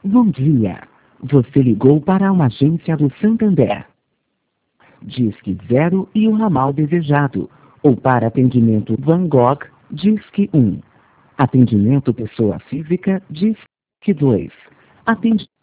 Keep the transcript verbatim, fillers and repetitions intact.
Bom dia. Você ligou para uma agência do Santander. Disque zero e o ramal desejado. Ou para atendimento Van Gogh, Disque um. Atendimento pessoa física, Disque dois. Atendimento